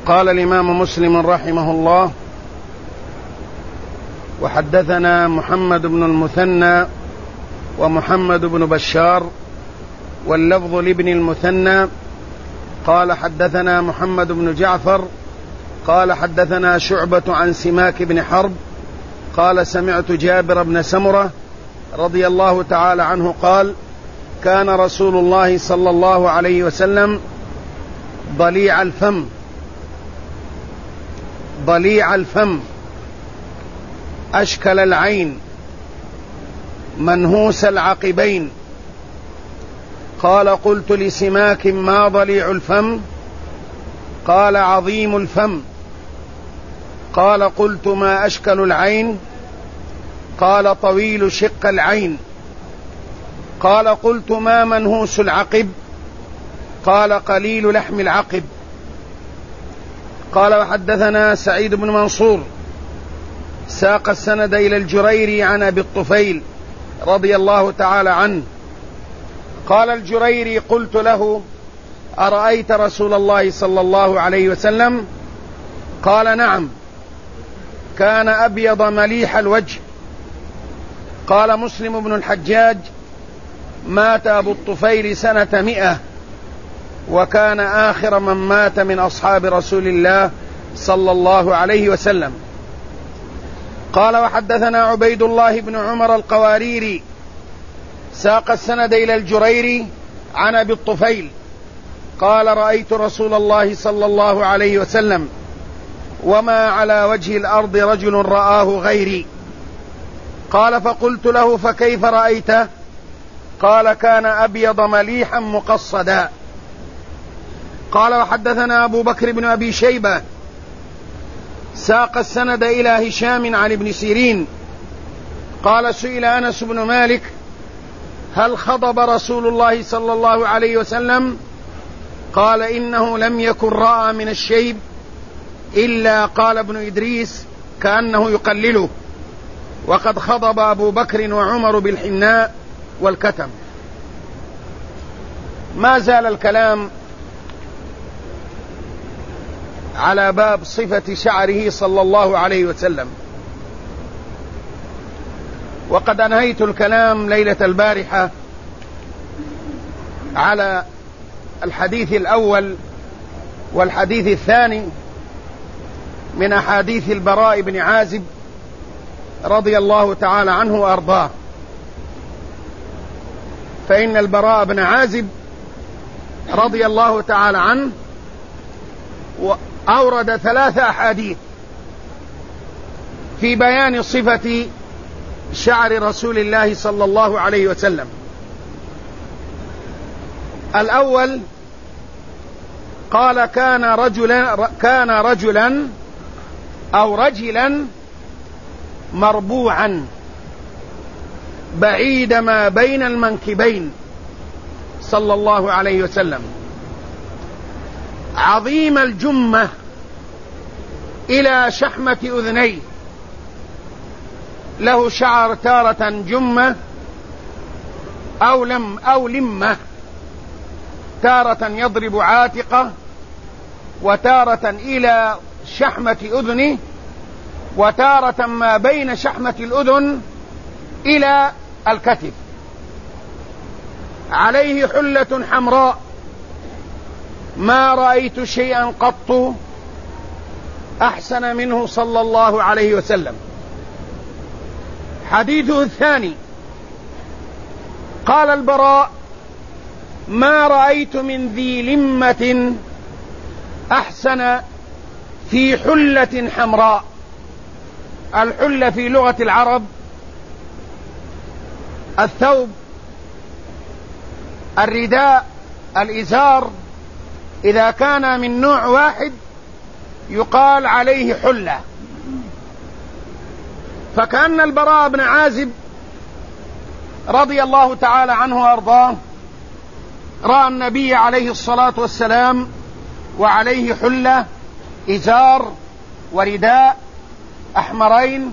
قال الإمام مسلم رحمه الله: وحدثنا محمد بن المثنى ومحمد بن بشار، واللفظ لابن المثنى قال حدثنا محمد بن جعفر قال حدثنا شعبة عن سماك بن حرب قال سمعت جابر بن سمرة رضي الله تعالى عنه قال: كان رسول الله صلى الله عليه وسلم ضليع الفم أشكل العين منهوس العقبين. قال: قلت لسماك: ما ضليع الفم؟ قال: عظيم الفم. قال: قلت: ما أشكل العين؟ قال: طويل شق العين. قال: قلت: ما منهوس العقب؟ قال: قليل لحم العقب. قال: وحدثنا سعيد بن منصور ساق السند إلى الجريري عن أبي الطفيل رضي الله تعالى عنه قال الجريري: قلت له: أرأيت رسول الله صلى الله عليه وسلم؟ قال: نعم، كان أبيض مليح الوجه. قال مسلم بن الحجاج: مات أبو الطفيل سنة 100، وكان آخر من مات من أصحاب رسول الله صلى الله عليه وسلم. قال: وحدثنا عبيد الله بن عمر القواريري ساق السند إلى الجريري عن أبي الطفيل قال: رأيت رسول الله صلى الله عليه وسلم وما على وجه الأرض رجل رآه غيري. قال: فقلت له: فكيف رأيته؟ قال: كان أبيض مليحا مقصدا. قال: وحدثنا أبو بكر بن أبي شيبة ساق السند إلى هشام عن ابن سيرين قال: سئل أنس بن مالك: هل خضب رسول الله صلى الله عليه وسلم؟ قال: إنه لم يكن رأى من الشيب إلا قال ابن إدريس كأنه يقلله، وقد خضب أبو بكر وعمر بالحناء والكتم. ما زال الكلام على باب صفة شعره صلى الله عليه وسلم، وقد أنهيت الكلام ليلة البارحة على الحديث الأول والحديث الثاني من أحاديث البراء بن عازب رضي الله تعالى عنه وأرضاه. فإن البراء بن عازب رضي الله تعالى عنه أورد 3 أحاديث في بيان صفة شعر رسول الله صلى الله عليه وسلم. الأول قال: كان رجلا أو رجلا مربوعا بعيد ما بين المنكبين صلى الله عليه وسلم، عظيم الجمة إلى شحمة أذنيه، له شعر تارة جمة أو لمة، تارة يضرب عاتقه، وتارة إلى شحمة أذنه، وتارة ما بين شحمة الأذن إلى الكتف. عليه حلة حمراء، ما رأيت شيئا قط أحسن منه صلى الله عليه وسلم. حديثه الثاني قال البراء: ما رأيت من ذي لمة أحسن في حلة حمراء. الحلة في لغة العرب الثوب، الرداء، الإزار، إذا كان من نوع واحد يقال عليه حلة. فكأن البراء بن عازب رضي الله تعالى عنه وأرضاه رأى النبي عليه الصلاة والسلام وعليه حلة، إزار ورداء أحمرين،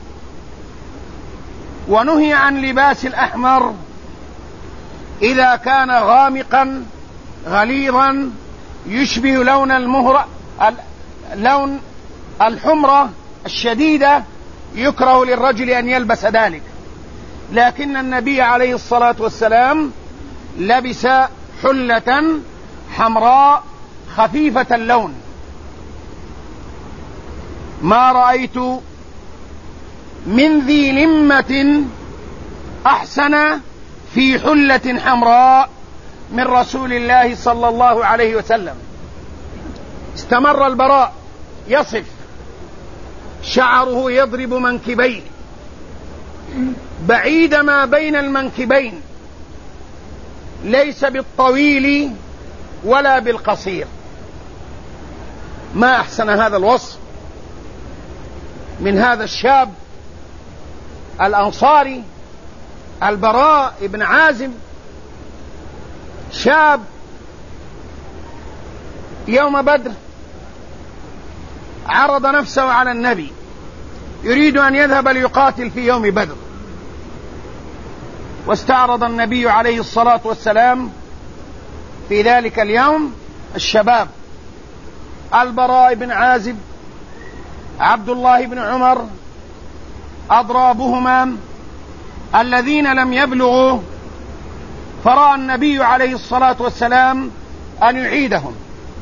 ونهي عن لباس الأحمر إذا كان غامقا غليظا يشبه لون لون الحمرة الشديدة يكره للرجل أن يلبس ذلك، لكن النبي عليه الصلاة والسلام لبس حلة حمراء خفيفة اللون. ما رأيت من ذي لمة أحسن في حلة حمراء من رسول الله صلى الله عليه وسلم. استمر البراء يصف: شعره يضرب منكبيه بعيد ما بين المنكبين، ليس بالطويل ولا بالقصير. ما أحسن هذا الوصف من هذا الشاب الأنصاري البراء بن عازب، شاب يوم بدر عرض نفسه على النبي، يريد أن يذهب ليقاتل في يوم بدر، واستعرض النبي عليه الصلاة والسلام في ذلك اليوم الشباب: البراء بن عازب، عبد الله بن عمر، أضرابهما الذين لم يبلغوا، فرأى النبي عليه الصلاة والسلام أن يعيدهم: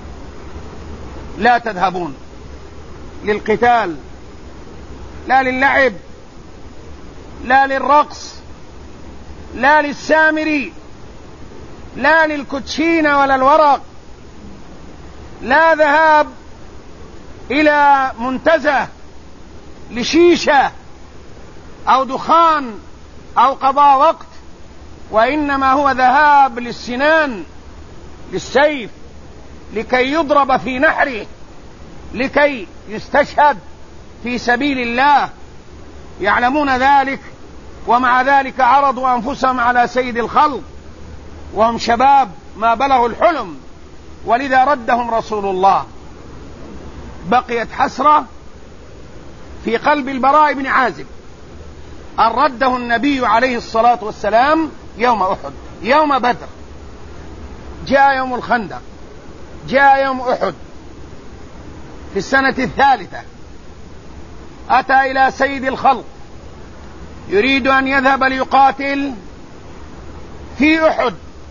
لا تذهبون للقتال، لا للعب، لا للرقص، لا للسامري، لا للكوتشين ولا الورق، لا ذهاب إلى منتزه لشيشة أو دخان أو قضاء وقت، وإنما هو ذهاب للسنان، للسيف، لكي يضرب في نحره، لكي يستشهد في سبيل الله. يعلمون ذلك، ومع ذلك عرضوا أنفسهم على سيد الخلق وهم شباب ما بلغوا الحلم، ولذا ردهم رسول الله. بقيت حسرة في قلب البراء بن عازب أن رده النبي عليه الصلاة والسلام يوم أحد، يوم بدر. جاء يوم الخندق، جاء يوم أحد في السنة الثالثة، أتى إلى سيد الخلق يريد أن يذهب ليقاتل في أحد.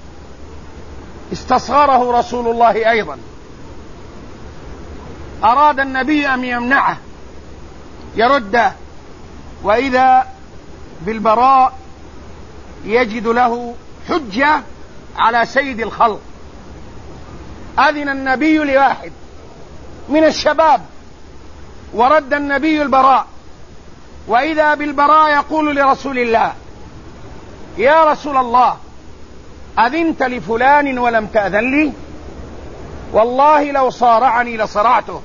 استصغره رسول الله أيضا، أراد النبي أن يمنعه يرده، وإذا بالبراء يجد له حجة على سيد الخلق. أذن النبي لواحد من الشباب ورد النبي البراء، وإذا بالبراء يقول لرسول الله: يا رسول الله، أذنت لفلان ولم تأذن لي؟ والله لو صارعني لصرعته،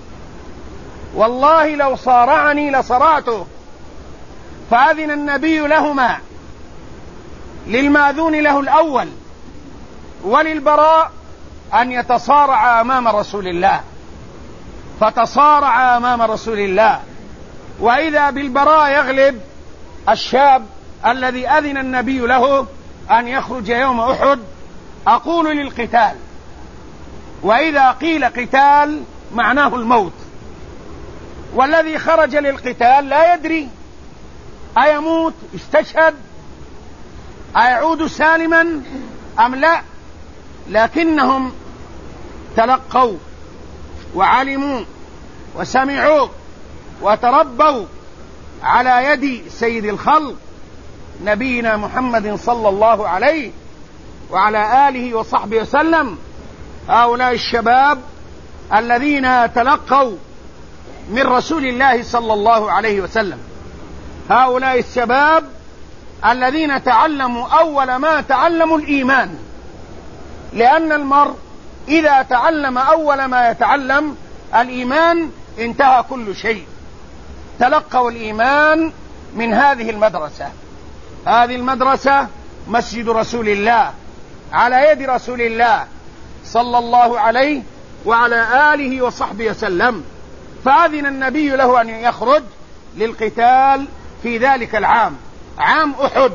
والله لو صارعني لصرعته. فأذن النبي لهما، للماذون له الأول وللبراء، أن يتصارع أمام رسول الله. فتصارع أمام رسول الله، وإذا بالبراء يغلب الشاب الذي أذن النبي له أن يخرج يوم أحد. أقول للقتال، وإذا قيل قتال معناه الموت، والذي خرج للقتال لا يدري أيموت استشهد، أيعود سالما أم لا، لكنهم تلقوا وعلموا وسمعوا وتربوا على يد سيد الخلق نبينا محمد صلى الله عليه وعلى آله وصحبه وسلم. هؤلاء الشباب الذين تلقوا من رسول الله صلى الله عليه وسلم، هؤلاء الشباب الذين تعلموا أول ما تعلموا الإيمان، لأن المرء إذا تعلم أول ما يتعلم الإيمان انتهى كل شيء. تلقوا الإيمان من هذه المدرسة. هذه المدرسة مسجد رسول الله على يد رسول الله صلى الله عليه وعلى آله وصحبه وسلم. فأذن النبي له أن يخرج للقتال في ذلك العام، عام أحد.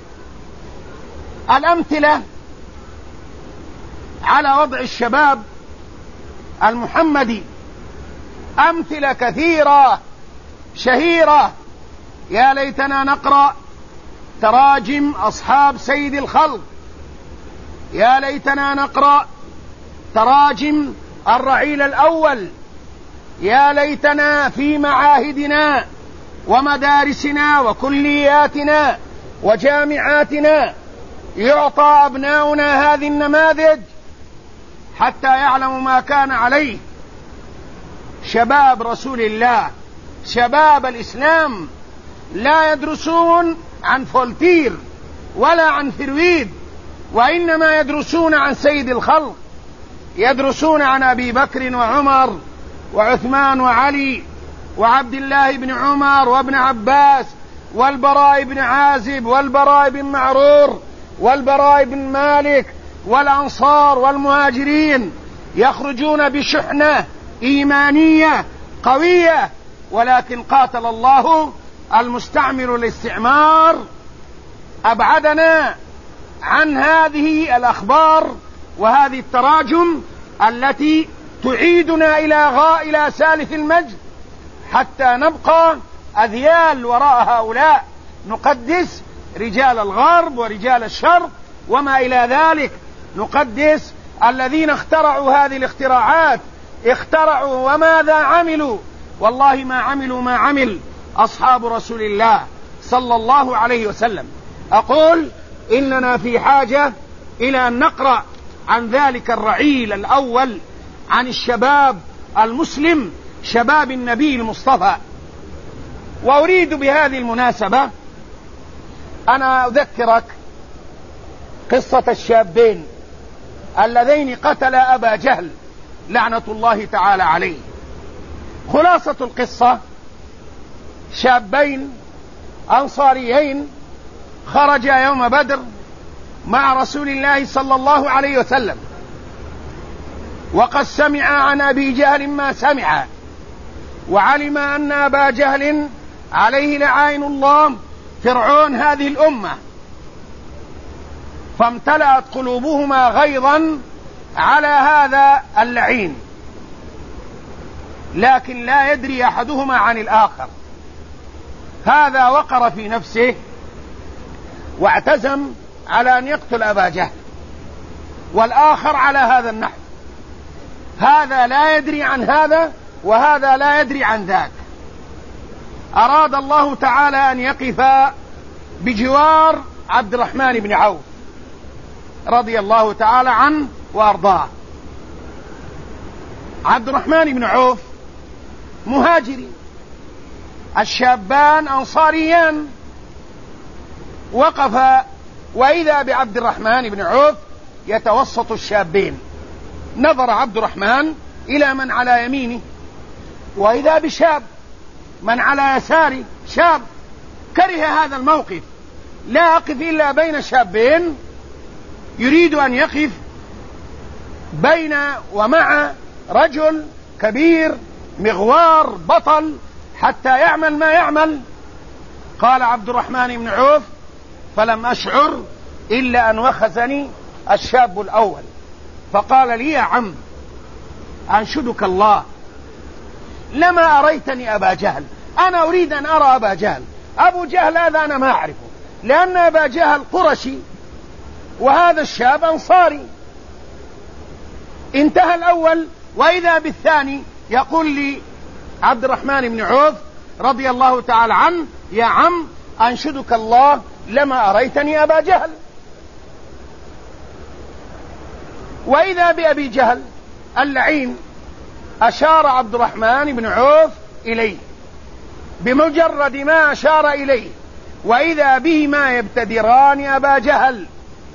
الأمثلة على وضع الشباب المحمدي أمثلة كثيرة شهيرة. يا ليتنا نقرأ تراجم أصحاب سيد الخلق، يا ليتنا نقرأ تراجم الرعيل الأول، يا ليتنا في معاهدنا ومدارسنا وكلياتنا وجامعاتنا يعطى أبناؤنا هذه النماذج حتى يعلموا ما كان عليه شباب رسول الله، شباب الإسلام. لا يدرسون عن فولتير ولا عن فرويد، وإنما يدرسون عن سيد الخلق، يدرسون عن أبي بكر وعمر وعثمان وعلي وعبد الله بن عمر وابن عباس والبراء بن عازب والبراء بن معرور والبراء بن مالك والأنصار والمهاجرين، يخرجون بشحنة إيمانية قوية. ولكن قاتل الله المستعمر الاستعمار، أبعدنا عن هذه الأخبار وهذه التراجم التي تعيدنا إلى سالف المجد، حتى نبقى أذيال وراء هؤلاء، نقدس رجال الغرب ورجال الشرق وما إلى ذلك، نقدس الذين اخترعوا هذه الاختراعات. اخترعوا وماذا عملوا؟ والله ما عملوا ما عمل أصحاب رسول الله صلى الله عليه وسلم. أقول إننا في حاجة إلى أن نقرأ عن ذلك الرعيل الأول، عن الشباب المسلم، شباب النبي المصطفى. وأريد بهذه المناسبة أنا أذكرك قصة الشابين اللذين قتلا أبا جهل لعنة الله تعالى عليه. خلاصة القصة: شابين أنصاريين خرجا يوم بدر مع رسول الله صلى الله عليه وسلم، وقد سمع عن أبي جهل ما سمع، وعلم أن أبا جهل عليه لعائن الله فرعون هذه الأمة، فامتلأت قلوبهما غيظا على هذا اللعين، لكن لا يدري أحدهما عن الآخر. هذا وقر في نفسه واعتزم على أن يقتل أبا جهل، والآخر على هذا النحو، هذا لا يدري عن هذا وهذا لا يدري عن ذاك. أراد الله تعالى أن يقف بجوار عبد الرحمن بن عوف رضي الله تعالى عنه وأرضاه. عبد الرحمن بن عوف مهاجري، الشابان أنصاريان، وقف وإذا بعبد الرحمن بن عوف يتوسط الشابين. نظر عبد الرحمن إلى من على يمينه وإذا بشاب من على يساره، شاب كره هذا الموقف، لا أقف إلا بين شابين، يريد أن يقف بين ومع رجل كبير مغوار بطل حتى يعمل ما يعمل. قال عبد الرحمن بن عوف: فلم أشعر إلا أن وخزني الشاب الأول، فقال لي: يا عم أنشدك الله لما أريتني أبا جهل، أنا أريد أن أرى أبا جهل. أبو جهل هذا أنا ما أعرفه، لأن أبا جهل قرشي وهذا الشاب أنصاري. انتهى الأول، وإذا بالثاني يقول لي عبد الرحمن بن عوف رضي الله تعالى عنه: يا عم أنشدك الله لما أريتني أبا جهل. وإذا بأبي جهل اللعين أشار عبد الرحمن بن عوف إليه، بمجرد ما أشار إليه وإذا بهما يبتدران أبا جهل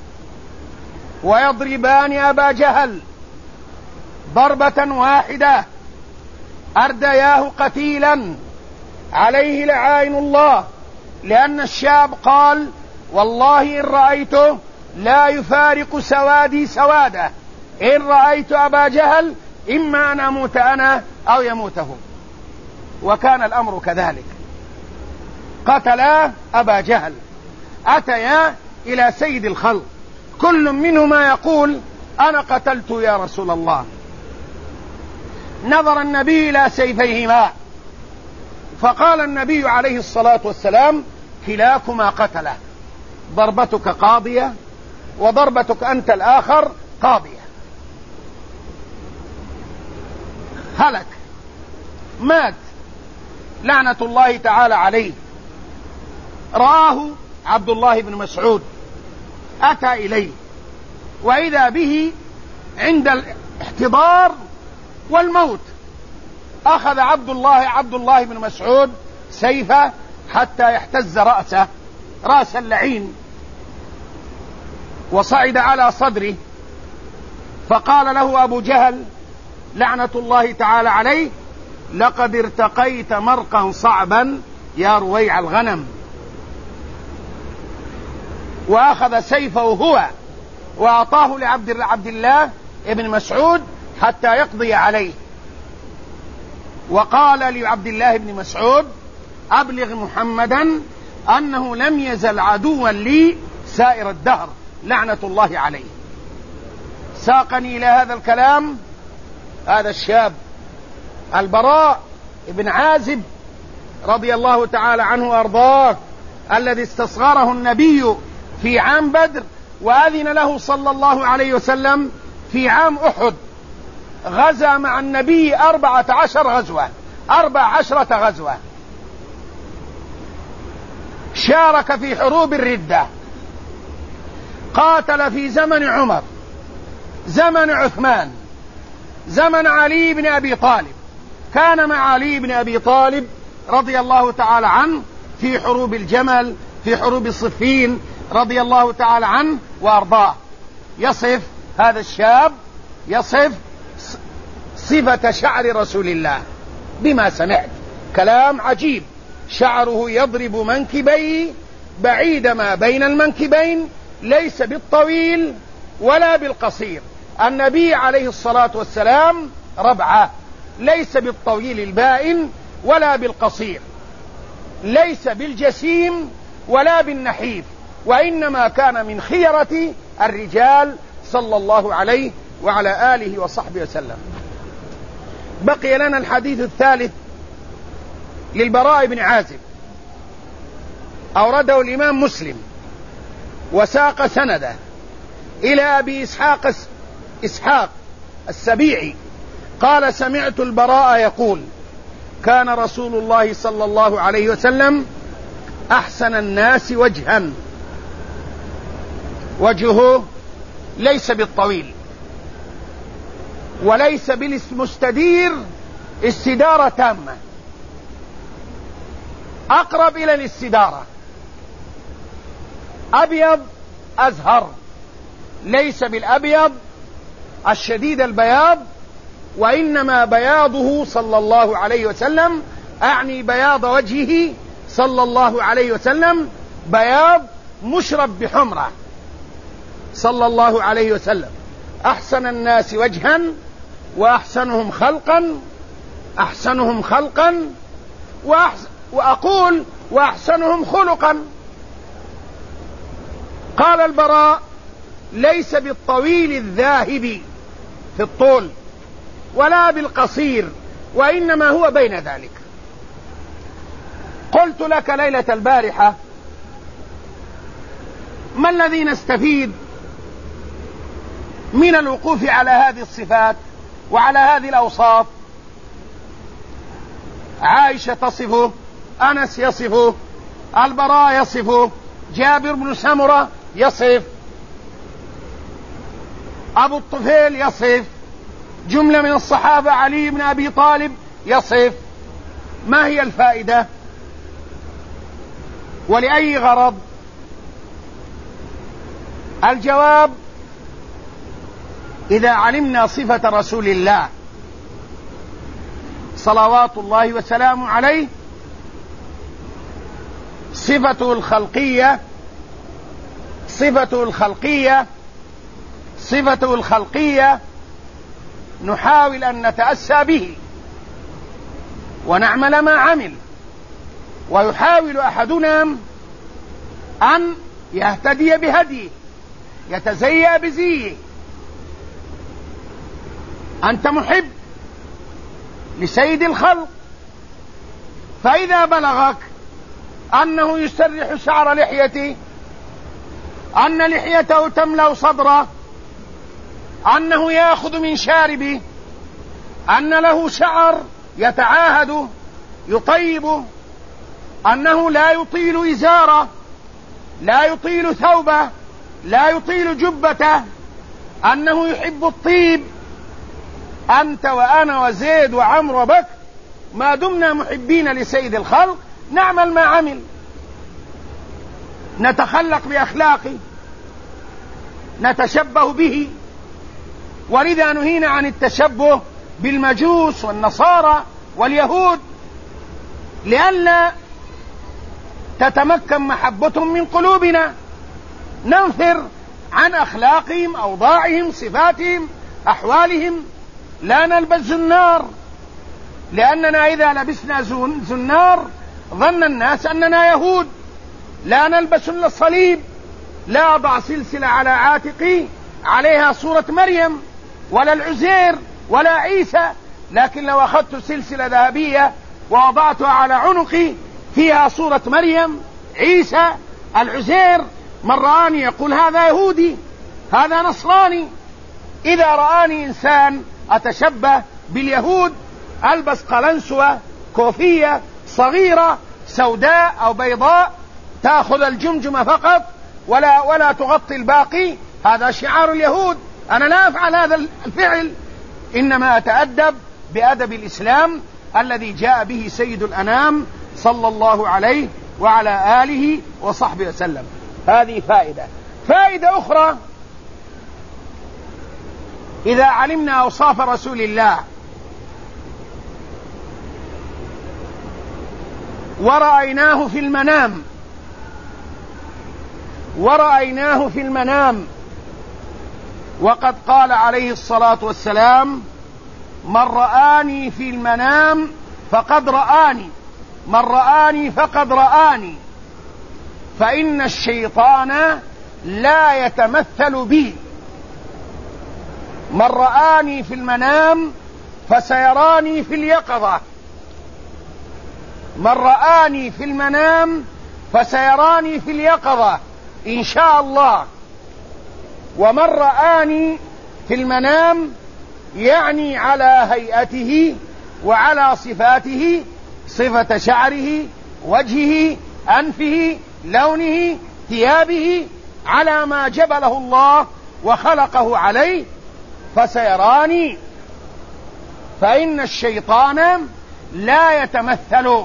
ويضربان أبا جهل ضربة واحدة، أردياه قتيلا عليه لعائن الله، لأن الشاب قال: والله إن رأيته لا يفارق سوادي سواده، إن رأيت أبا جهل إما أن أموت أنا أو يموته. وكان الأمر كذلك، قتلا أبا جهل، أتيا إلى سيد الخلق، كل منهما يقول: أنا قتلت يا رسول الله، نظر النبي إلى سيفيهما فقال النبي عليه الصلاة والسلام: كلاكما قتله، ضربتك قاضية وضربتك أنت الآخر قاضية. هلك، مات لعنة الله تعالى عليه. رآه عبد الله بن مسعود، أتى إليه وإذا به عند الاحتضار والموت. أخذ عبد الله بن مسعود سيفه حتى يحتز رأسه، رأس اللعين، وصعد على صدره، فقال له أبو جهل لعنة الله تعالى عليه: لقد ارتقيت مرقا صعبا يا رويع الغنم. وأخذ سيفه هو وأعطاه لعبد الله ابن مسعود حتى يقضي عليه، وقال لعبد الله بن مسعود: أبلغ محمدا أنه لم يزل عدوا لي سائر الدهر لعنة الله عليه. ساقني إلى هذا الكلام هذا الشاب البراء بن عازب رضي الله تعالى عنه وأرضاه، الذي استصغره النبي في عام بدر وأذن له صلى الله عليه وسلم في عام أحد. غزا مع النبي 14 غزوة، شارك في حروب الردة، قاتل في زمن عمر، زمن عثمان، زمن علي بن أبي طالب، كان مع علي بن أبي طالب رضي الله تعالى عنه في حروب الجمل، في حروب صفين رضي الله تعالى عنه وأرضاه. يصف هذا الشاب، يصف صفة شعر رسول الله بما سمعت، كلام عجيب: شعره يضرب منكبيه بعيد ما بين المنكبين، ليس بالطويل ولا بالقصير. النبي عليه الصلاة والسلام ربعه، ليس بالطويل البائن ولا بالقصير، ليس بالجسيم ولا بالنحيف، وإنما كان من خيرة الرجال صلى الله عليه وعلى آله وصحبه وسلم. بقي لنا الحديث الثالث للبراء بن عازب، أورده الإمام مسلم وساق سنده إلى أبي إسحاق السبيعي قال: سمعت البراء يقول: كان رسول الله صلى الله عليه وسلم أحسن الناس وجها، وجهه ليس بالطويل وليس بالمستدير استدارة تامة، أقرب إلى الاستدارة، أبيض أزهر، ليس بالأبيض الشديد البياض، وإنما بياضه صلى الله عليه وسلم، أعني بياض وجهه صلى الله عليه وسلم بياض مشرب بحمرة صلى الله عليه وسلم. أحسن الناس وجها وأحسنهم خلقا وأقول وأحسنهم خلقا. قال البراء: ليس بالطويل الذاهب في الطول ولا بالقصير، وإنما هو بين ذلك. قلت لك ليلة البارحة: ما الذي نستفيد من الوقوف على هذه الصفات وعلى هذه الأوصاف؟ عائشة تصفه، أنس يصفه، البراء يصفه، جابر بن سمرة يصف، أبو الطفيل يصف، جملة من الصحابة، علي بن أبي طالب يصف. ما هي الفائدة ولأي غرض؟ الجواب: إذا علمنا صفة رسول الله صلوات الله وسلامه عليه، صفته الخلقية، نحاول أن نتأسى به ونعمل ما عمل، ويحاول أحدنا أن يهتدي بهديه، يتزيأ بزيه. أنت محب لسيد الخلق. فإذا بلغك أنه يسرح شعر لحيته، أن لحيته تملأ صدره، أنه يأخذ من شاربه، أن له شعر يتعاهد يطيبه، أنه لا يطيل إزاره، لا يطيل ثوبه، لا يطيل جبته، أنه يحب الطيب، أنت وأنا وزيد وعمر وبكر ما دمنا محبين لسيد الخلق نعمل ما عمل، نتخلق بأخلاقه، نتشبه به. ولذا نهينا عن التشبه بالمجوس والنصارى واليهود لئلا تتمكن محبتهم من قلوبنا، ننفر عن أخلاقهم، أوضاعهم، صفاتهم، أحوالهم. لا نلبس زنار، لأننا إذا لبسنا زنار ظن الناس أننا يهود. لا نلبس إلا الصليب، لا أضع سلسلة على عاتقي عليها صورة مريم ولا العزير ولا عيسى، لكن لو أخذت سلسلة ذهبية ووضعتها على عنقي فيها صورة مريم، عيسى، العزير، من رآني يقول هذا يهودي، هذا نصراني. إذا رآني إنسان أتشبه باليهود ألبس قلنسوة، كوفية صغيرة سوداء أو بيضاء تأخذ الجمجمة فقط ولا تغطي الباقي، هذا شعار اليهود. أنا لا أفعل هذا الفعل، إنما أتأدب بأدب الإسلام الذي جاء به سيد الأنام صلى الله عليه وعلى آله وصحبه وسلم. هذه فائدة أخرى: إذا علمنا أوصاف رسول الله ورأيناه في المنام وقد قال عليه الصلاة والسلام: من رآني في المنام فقد رآني، من رآني فقد رآني، فإن الشيطان لا يتمثل بي. من رآني في المنام فسيراني في اليقظة، من رآني في المنام فسيراني في اليقظة إن شاء الله. ومن رآني في المنام يعني على هيئته وعلى صفاته، صفة شعره، وجهه، أنفه، لونه، ثيابه، على ما جبله الله وخلقه عليه، فسيراني. فإن الشيطان لا يتمثل.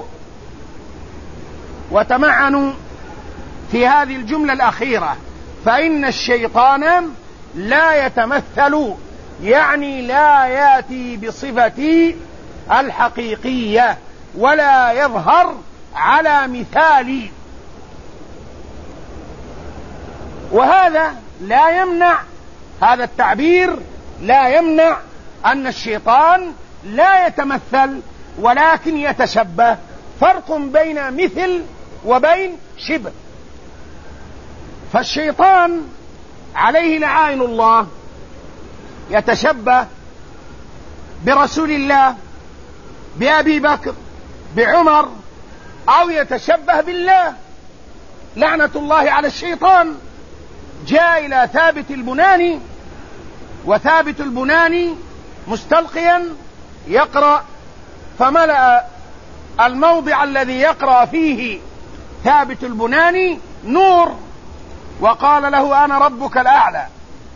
وتمعنوا في هذه الجملة الأخيرة: فإن الشيطان لا يتمثل، يعني لا يأتي بصفتي الحقيقية ولا يظهر على مثالي. وهذا لا يمنع، هذا التعبير لا يمنع أن الشيطان لا يتمثل ولكن يتشبه. فرق بين مثل وبين شبه. فالشيطان عليه لعائن الله يتشبه برسول الله، بأبي بكر، بعمر، أو يتشبه بالله، لعنة الله على الشيطان. جاء إلى ثابت البناني، وثابت البناني مستلقيا يقرأ، فملأ الموضع الذي يقرأ فيه ثابت البناني نور، وقال له: أنا ربك الأعلى.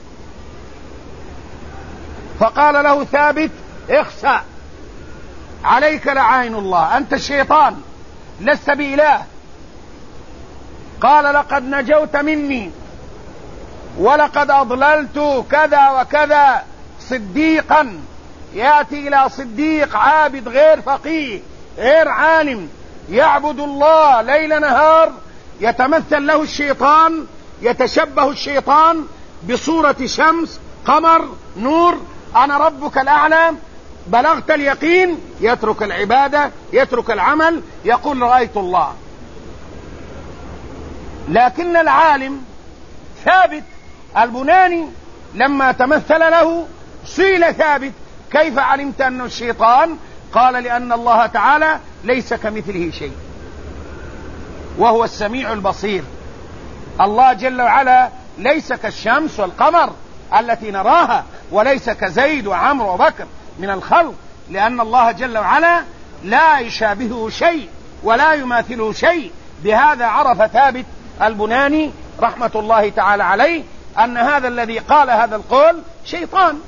فقال له ثابت: اخسأ، عليك لعين الله، أنت الشيطان لست بإله. قال: لقد نجوت مني، ولقد أضللت كذا وكذا صديقا. يأتي إلى صديق عابد غير فقيه غير عالم يعبد الله ليل نهار، يتمثل له الشيطان، يتشبه الشيطان بصورة شمس، قمر، نور. أنا ربك الأعلى، بلغت اليقين، يترك العبادة، يترك العمل، يقول: رأيت الله. لكن العالم ثابت البناني لما تمثل له سئل ثابت: كيف علمت أن الشيطان قال لأن الله تعالى ليس كمثله شيء وهو السميع البصير. الله جل وعلا ليس كالشمس والقمر التي نراها، وليس كزيد وعمرو وبكر من الخلق، لأن الله جل وعلا لا يشابهه شيء ولا يماثله شيء. بهذا عرف ثابت البناني رحمة الله تعالى عليه أن هذا الذي قال هذا القول شيطان.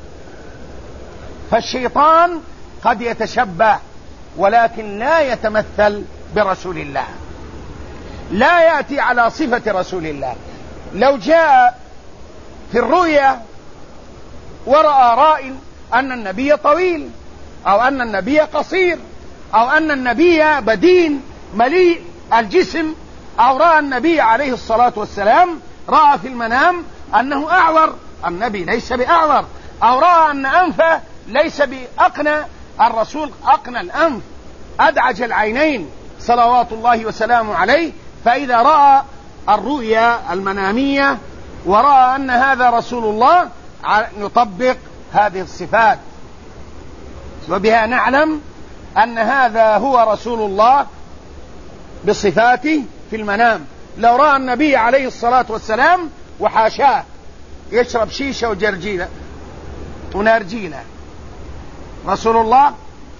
فالشيطان قد يتشبه ولكن لا يتمثل برسول الله، لا يأتي على صفة رسول الله. لو جاء في الرؤيا ورأى راء أن النبي طويل أو أن النبي قصير أو أن النبي بدين مليء الجسم، أو رأى النبي عليه الصلاة والسلام رأى في المنام أنه أعور، النبي ليس بأعور، أو رأى أن أنفه ليس بأقنى، الرسول أقنى الأنف أدعج العينين صلوات الله وسلامه عليه. فإذا رأى الرؤيا المنامية ورأى أن هذا رسول الله نطبق هذه الصفات، وبها نعلم أن هذا هو رسول الله بصفاته في المنام. لو رأى النبي عليه الصلاة والسلام وحاشاه يشرب شيشة وجرجيلة ونارجيلة، رسول الله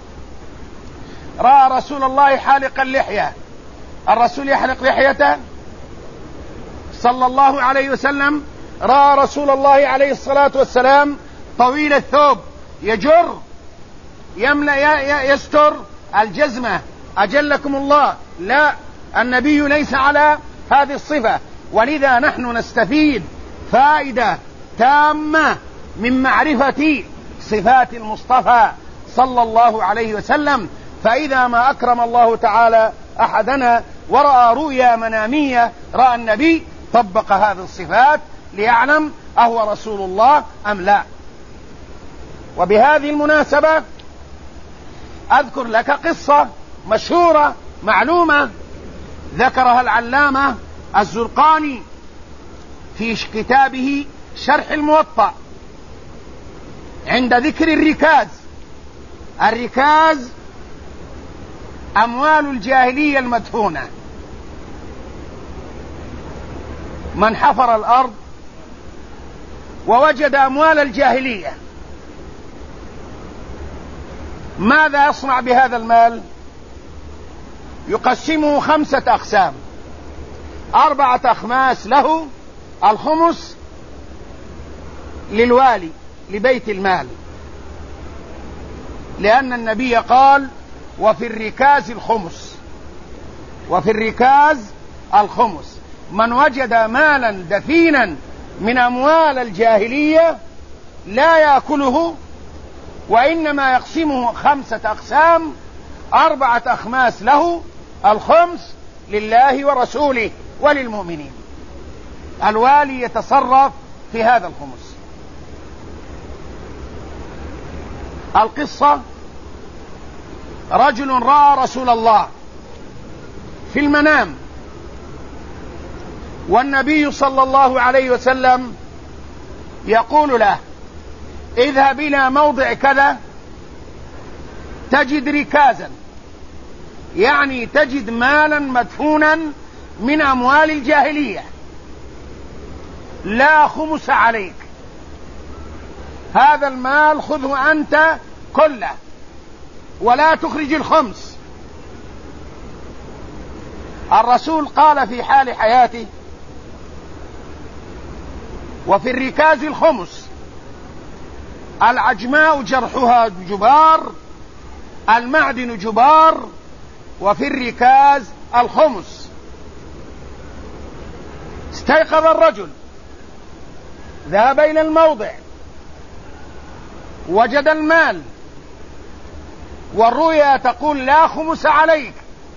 رأى رسول الله حالق اللحية، الرسول يحلق لحيته صلى الله عليه وسلم. رأى رسول الله عليه الصلاة والسلام طويل الثوب يجر يملأ يستر الجزمة أجلكم الله، لا، النبي ليس على هذه الصفة. ولذا نحن نستفيد فائدة تامة من معرفة صفات المصطفى صلى الله عليه وسلم. فإذا ما أكرم الله تعالى أحدنا ورأى رؤيا منامية رأى النبي طبق هذه الصفات ليعلم أهو رسول الله أم لا. وبهذه المناسبة أذكر لك قصة مشهورة معلومة ذكرها العلامة الزرقاني في كتابه شرح الموطأ عند ذكر الركاز. الركاز أموال الجاهلية المدفونة، من حفر الأرض ووجد أموال الجاهلية ماذا يصنع بهذا المال؟ يقسمه 5 أقسام، 4 أخماس له، الخمس للوالي لبيت المال، لأن النبي قال وفي الركاز الخمس، وفي الركاز الخمس. من وجد مالا دفينا من أموال الجاهلية لا يأكله، وإنما يقسمه 5 أقسام، 4 أخماس له، الخمس لله ورسوله وللمؤمنين. الوالي يتصرف في هذا الخمس. القصة: رجل رأى رسول الله في المنام، والنبي صلى الله عليه وسلم يقول له اذهب إلى موضع كذا تجد ركازا، يعني تجد مالا مدفونا من أموال الجاهلية، لا خمس عليك، هذا المال خذه أنت كله ولا تخرج الخمس. الرسول قال في حال حياته وفي الركاز الخمس، العجماء جرحها جبار، المعدن جبار، وفي الركاز الخمس. استيقظ الرجل، ذهب إلى الموضع، وجد المال، والرؤيا تقول لا خمس عليك،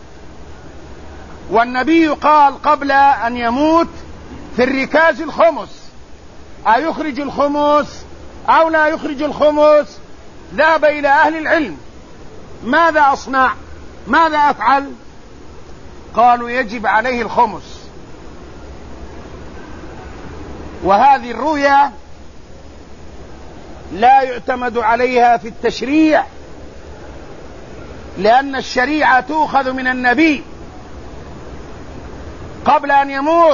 والنبي قال قبل أن يموت في الركاز الخمس، أيخرج الخمس أو لا يخرج الخمس؟ ذهب إلى أهل العلم، ماذا أصنع؟ ماذا أفعل؟ قالوا يجب عليه الخمس. وهذه الرؤيا لا يعتمد عليها في التشريع لأن الشريعة تؤخذ من النبي قبل أن يموت،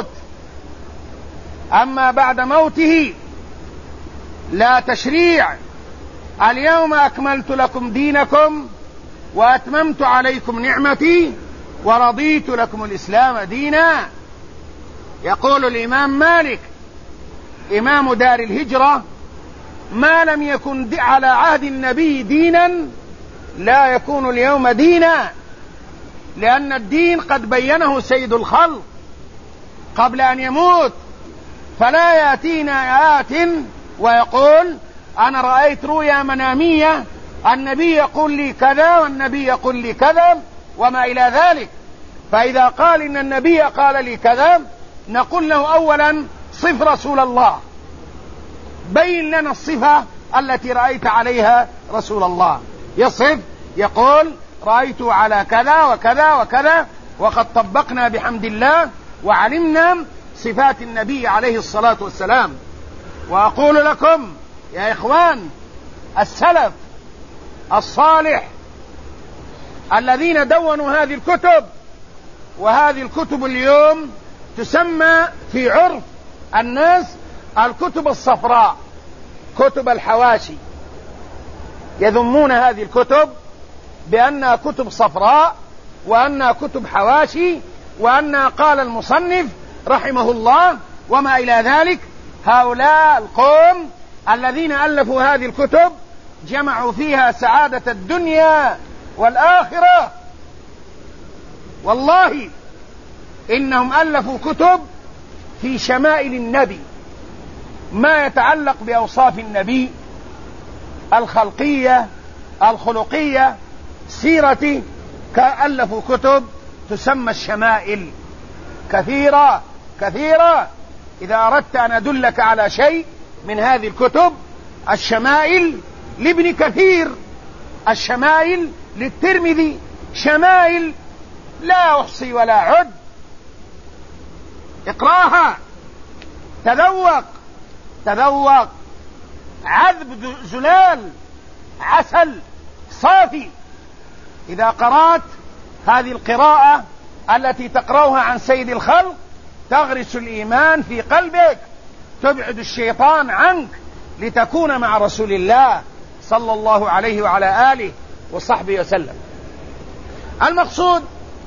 أما بعد موته لا تشريع. اليوم أكملت لكم دينكم وأتممت عليكم نعمتي ورضيت لكم الإسلام دينا. يقول الإمام مالك إمام دار الهجرة: ما لم يكن على عهد النبي دينا لا يكون اليوم دينا، لأن الدين قد بينه سيد الخلق قبل أن يموت، فلا يأتينا آت ويقول أنا رأيت رؤيا منامية النبي يقول لي كذا والنبي يقول لي كذا وما إلى ذلك. فإذا قال إن النبي قال لي كذا نقول له أولا صف رسول الله، بين لنا الصفة التي رأيت عليها رسول الله. يصف يقول رأيت على كذا وكذا وكذا، وقد طبقنا بحمد الله وعلمنا صفات النبي عليه الصلاة والسلام. وأقول لكم يا إخوان السلف الصالح الذين دونوا هذه الكتب، وهذه الكتب اليوم تسمى في عرف الناس الكتب الصفراء، كتب الحواشي، يذمون هذه الكتب بأنها كتب صفراء وأنها كتب حواشي وأنها قال المصنف رحمه الله وما إلى ذلك. هؤلاء القوم الذين ألفوا هذه الكتب جمعوا فيها سعادة الدنيا والآخرة، والله إنهم ألفوا كتب في شمائل النبي، ما يتعلق بأوصاف النبي الخلقية الخلقية سيرته، كألفوا كتب تسمى الشمائل كثيرة كثيرة. إذا أردت أن أدلك على شيء من هذه الكتب: الشمائل لابن كثير، الشمائل للترمذي، شمائل لا أحصي ولا عد. اقراها، تذوق تذوق، عذب زلال، عسل صافي. إذا قرأت هذه القراءة التي تقرأها عن سيد الخلق تغرس الإيمان في قلبك، تبعد الشيطان عنك لتكون مع رسول الله صلى الله عليه وعلى آله وصحبه وسلم. المقصود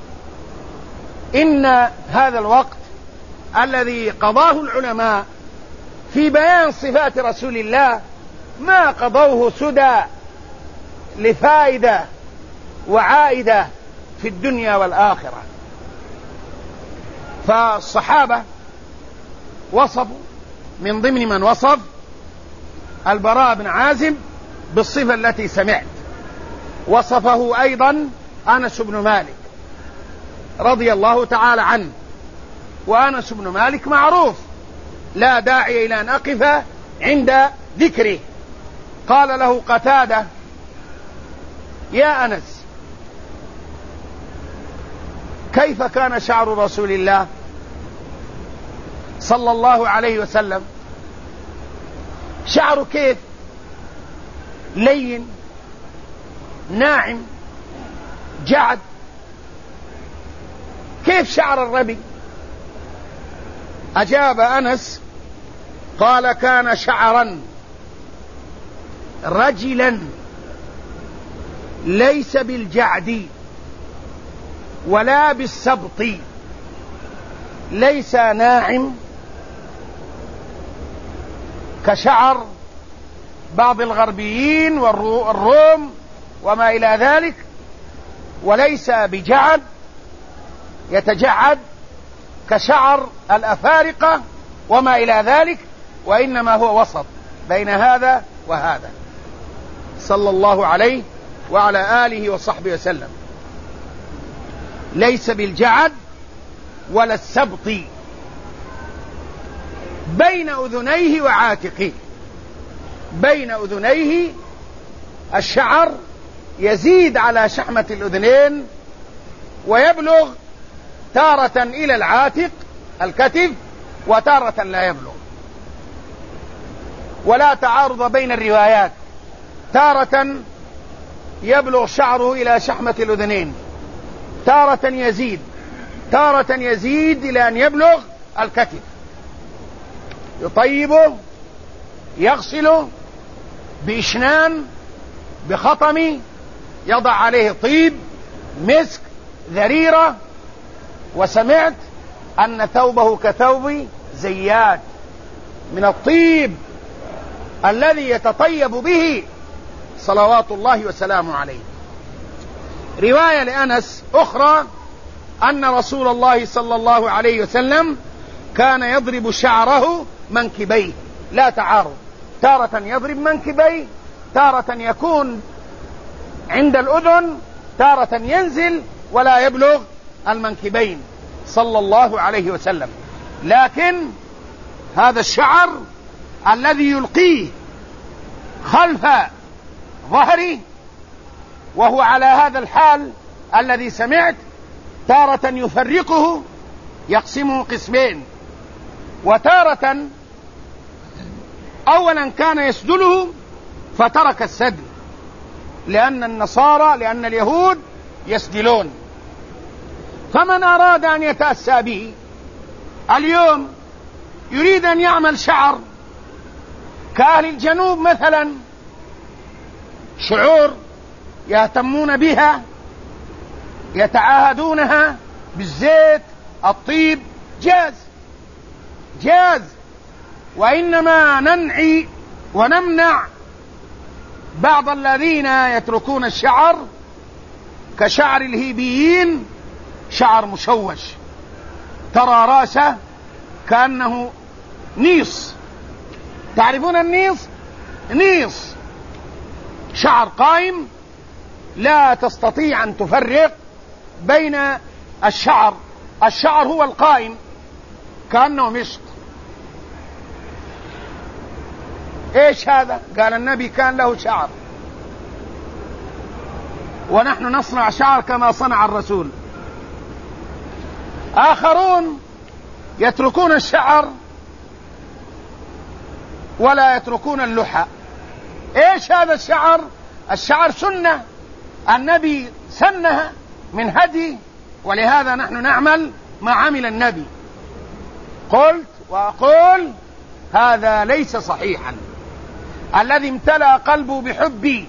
إن هذا الوقت الذي قضاه العلماء في بيان صفات رسول الله ما قضوه سدى لفائدة وعائدة في الدنيا والآخرة. فالصحابة وصفوا من ضمن من وصف البراء بن عازب بالصفة التي سمعت، وصفه أيضا أنس بن مالك رضي الله تعالى عنه، وأنس بن مالك معروف لا داعي إلى أن أقف عند ذكره. قال له قتادة: يا أنس، كيف كان شعر رسول الله صلى الله عليه وسلم؟ شعره كيف؟ لين ناعم جعد؟ كيف شعر الربي؟ أجاب أنس قال: كان شعرا رجلا ليس بالجعد ولا بالسبط، ليس ناعم كشعر بعض الغربيين والروم وما إلى ذلك، وليس بجعد يتجعد كشعر الأفارقة وما إلى ذلك، وإنما هو وسط بين هذا وهذا صلى الله عليه وعلى آله وصحبه وسلم. ليس بالجعد ولا السبط، بين أذنيه وعاتقه، بين أذنيه الشعر يزيد على شحمة الأذنين ويبلغ تارة إلى العاتق الكتف وتارة لا يبلغ، ولا تعارض بين الروايات، تارة يبلغ شعره إلى شحمة الأذنين، تارة يزيد إلى أن يبلغ الكتف، يطيبه، يغسله بإشنان، بخطم، يضع عليه طيب، مسك، ذريرة. وسمعت أن ثوبه كثوب زيات من الطيب الذي يتطيب به صلوات الله وسلامه عليه. رواية لأنس أخرى أن رسول الله صلى الله عليه وسلم كان يضرب شعره منكبيه، لا تعارض، تارة يضرب منكبيه، تارة يكون عند الأذن، تارة ينزل ولا يبلغ المنكبين صلى الله عليه وسلم. لكن هذا الشعر الذي يلقيه خلف ظهري وهو على هذا الحال الذي سمعت، تارة يفرقه يقسمه قسمين، وتارة أولا كان يسدله فترك السدل، لأن اليهود يسدلون. فمن أراد أن يتأسى به اليوم يريد أن يعمل شعر كأهل الجنوب مثلا، شعور يهتمون بها، يتعاهدونها بالزيت، الطيب، جاز. وإنما ننعي ونمنع بعض الذين يتركون الشعر كشعر الهيبيين، شعر مشوش، ترى رأسه كأنه نيص. تعرفون النيص؟ شعر قائم، لا تستطيع أن تفرق بين الشعر هو القائم كأنه مشط. ايش هذا؟ قال النبي كان له شعر، ونحن نصنع شعر كما صنع الرسول. آخرون يتركون الشعر ولا يتركون اللحى. ايش هذا الشعر سنة، النبي سنها من هدي، ولهذا نحن نعمل ما عمل النبي. قلت وأقول هذا ليس صحيحا. الذي امتلأ قلبه بحب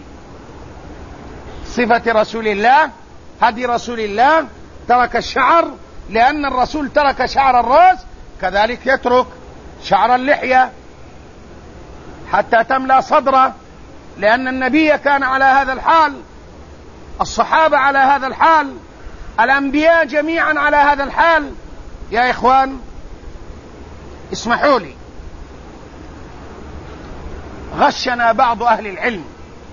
صفة رسول الله، هدي رسول الله، ترك الشعر لأن الرسول ترك شعر الرأس، كذلك يترك شعر اللحية حتى تملأ صدره، لأن النبي كان على هذا الحال، الصحابة على هذا الحال، الأنبياء جميعا على هذا الحال. يا إخوان اسمحوا لي، غشنا بعض أهل العلم،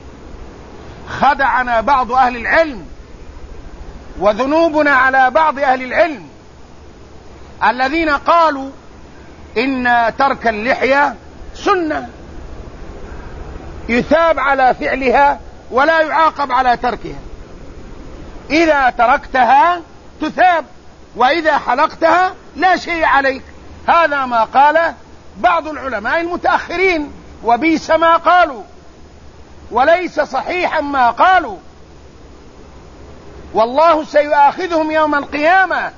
خدعنا بعض أهل العلم، وذنوبنا على بعض أهل العلم الذين قالوا إن ترك اللحية سنة يثاب على فعلها ولا يعاقب على تركها، إذا تركتها تثاب وإذا حلقتها لا شيء عليك. هذا ما قال بعض العلماء المتأخرين، وبئس ما قالوا، وليس صحيحا ما قالوا، والله سيؤاخذهم يوم القيامة،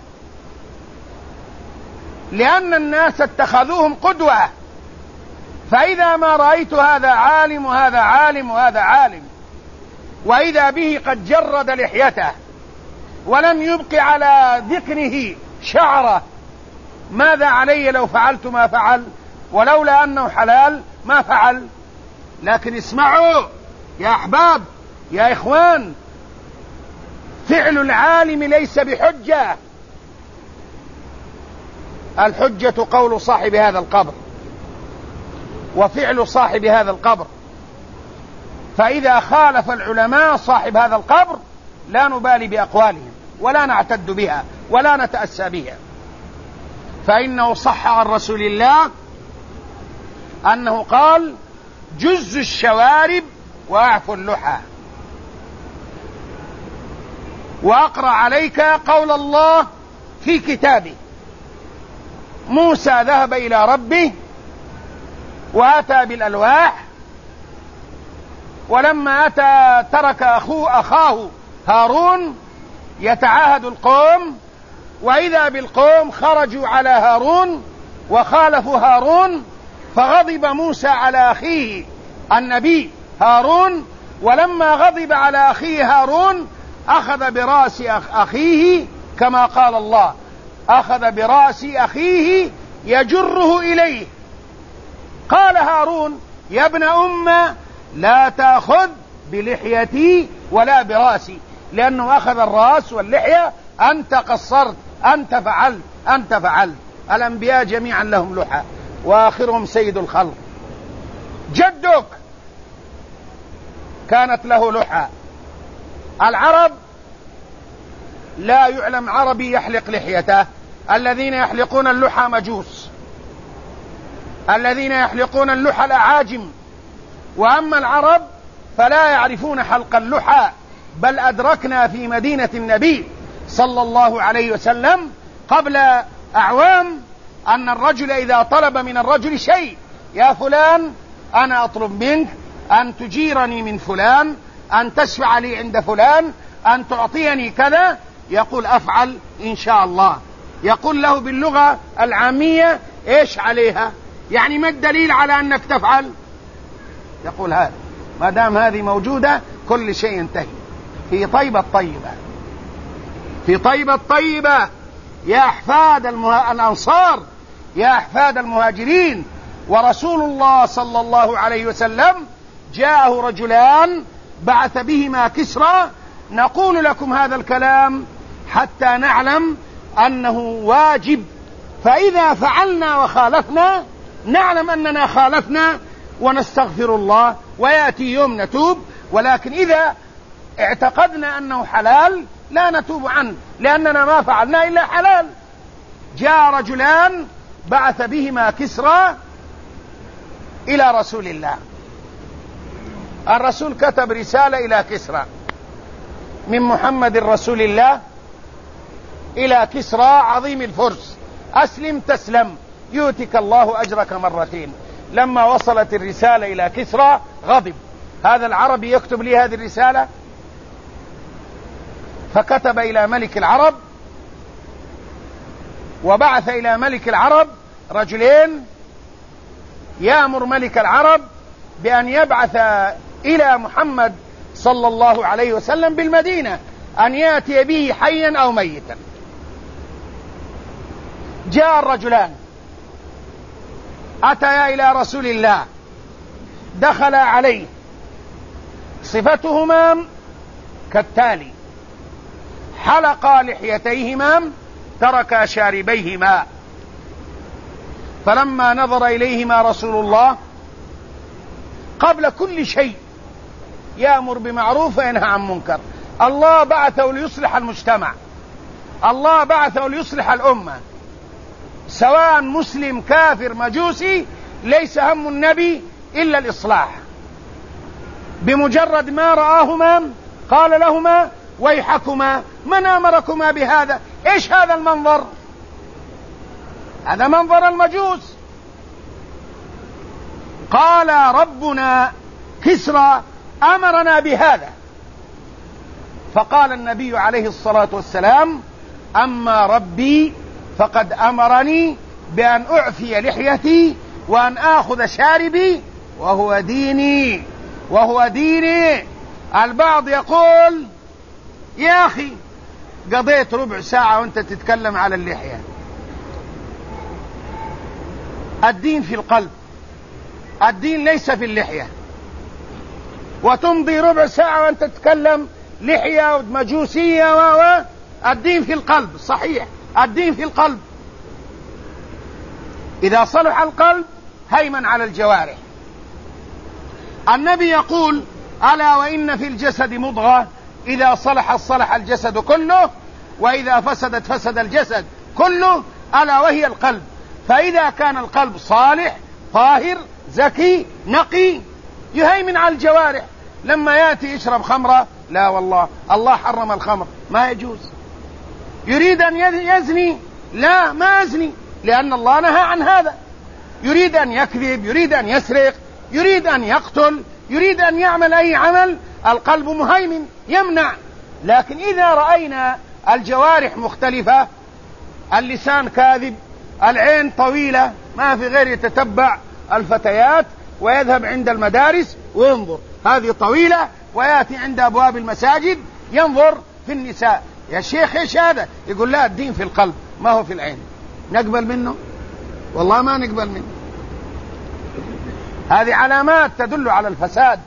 لأن الناس اتخذوهم قدوة. فإذا ما رأيت هذا عالم وهذا عالم وهذا عالم، وإذا به قد جرد لحيته ولم يبق على ذقنه شعره، ماذا علي لو فعلت ما فعل؟ ولولا أنه حلال ما فعل. لكن اسمعوا يا أحباب، يا إخوان، فعل العالم ليس بحجة، الحجة قول صاحب هذا القبر وفعل صاحب هذا القبر. فإذا خالف العلماء صاحب هذا القبر لا نبالي بأقوالهم ولا نعتد بها ولا نتأسى بها، فإنه صح عن رسول الله أنه قال: جز الشوارب وأعفو اللحى. وأقرأ عليك قول الله في كتابه: موسى ذهب إلى ربه وأتى بالألواح ولما أتى ترك أخاه هارون يتعاهد القوم، وإذا بالقوم خرجوا على هارون وخالفوا هارون، فغضب موسى على أخيه النبي هارون، ولما غضب على أخيه هارون أخذ برأس أخيه كما قال الله: أخذ برأس أخيه يجره إليه. قال هارون: يا ابن أم لا تأخذ بلحيتي ولا برأسي، لأنه أخذ الرأس واللحية، أنت قصرت، أنت فعلت، أنت فعلت. الأنبياء جميعا لهم لحى، وآخرهم سيد الخلق. جدك كانت له لحى. العرب لا يعلم عربي يحلق لحيته، الذين يحلقون اللحى مجوس، الذين يحلقون اللحى الأعاجم، وأما العرب فلا يعرفون حلق اللحى. بل أدركنا في مدينة النبي صلى الله عليه وسلم قبل أعوام أن الرجل إذا طلب من الرجل شيء: يا فلان أنا أطلب منك أن تجيرني من فلان، أن تشفع لي عند فلان، أن تعطيني كذا، يقول: أفعل إن شاء الله. يقول له باللغة العامية: إيش عليها؟ يعني ما الدليل على أنك تفعل؟ يقول: هذا ما دام هذه موجودة كل شيء ينتهي. في طيبة الطيبة، في طيبة الطيبة يا أحفاد الأنصار، يا أحفاد المهاجرين، ورسول الله صلى الله عليه وسلم جاءه رجلان بعث بهما كسرى. نقول لكم هذا الكلام حتى نعلم أنه واجب، فإذا فعلنا وخالفنا نعلم أننا خالفنا ونستغفر الله، ويأتي يوم نتوب. ولكن إذا اعتقدنا أنه حلال لا نتوب عنه، لأننا ما فعلنا إلا حلال. جاء رجلان بعث بهما كسرى إلى رسول الله. الرسول كتب رسالة إلى كسرى من محمد رسول الله إلى كسرى عظيم الفرس: أسلم تسلم يؤتك الله أجرك مرتين. لما وصلت الرسالة إلى كسرى غضب: هذا العربي يكتب لي هذه الرسالة؟ فكتب إلى ملك العرب، وبعث إلى ملك العرب رجلين يأمر ملك العرب بأن يبعث إلى محمد صلى الله عليه وسلم بالمدينة أن يأتي به حيا أو ميتا. جاء الرجلان أتيا إلى رسول الله، دخل عليه، صفتهما كالتالي: حلقا لحيتيهما، تركا شاربيهما. فلما نظر إليهما رسول الله قبل كل شيء يأمر بمعروف وينهى عن منكر. الله بعثه ليصلح المجتمع، الله بعثه ليصلح الأمة، سواء مسلم كافر مجوسي، ليس هم النبي إلا الإصلاح. بمجرد ما رآهما قال لهما: ويحكما، من أمركما بهذا؟ إيش هذا المنظر؟ هذا منظر المجوس. قال: ربنا كسرى أمرنا بهذا. فقال النبي عليه الصلاة والسلام: أما ربي فقد أمرني بأن أعفي لحيتي وأن آخذ شاربي، وهو ديني، وهو ديني. البعض يقول: يا أخي قضيت ربع ساعة وأنت تتكلم على اللحية. الدين في القلب، الدين ليس في اللحية. وتمضي ربع ساعة وأنت تتكلم لحية ومجوسية الدين في القلب. صحيح، الدين في القلب. إذا صلح القلب هيمن على الجوارح. النبي يقول: ألا وإن في الجسد مضغة إذا صلحت صلح الجسد كله، وإذا فسدت فسد الجسد كله، ألا وهي القلب. فإذا كان القلب صالح طاهر زكي نقي يهيمن على الجوارح. لما يأتي يشرب خمرة: لا والله الله حرم الخمر، ما يجوز. يريد أن يزني: لا ما أزني، لأن الله نهى عن هذا. يريد أن يكذب، يريد أن يسرق، يريد أن يقتل، يريد أن يعمل أي عمل القلب مهيمن يمنع. لكن إذا رأينا الجوارح مختلفة، اللسان كاذب، العين طويلة، ما في غير يتتبع الفتيات ويذهب عند المدارس وينظر، هذه طويلة، ويأتي عند أبواب المساجد ينظر في النساء. يا شيخ إيش هذا؟ يقول لا، الدين في القلب ما هو في العين. نقبل منه؟ والله ما نقبل منه. هذه علامات تدل على الفساد.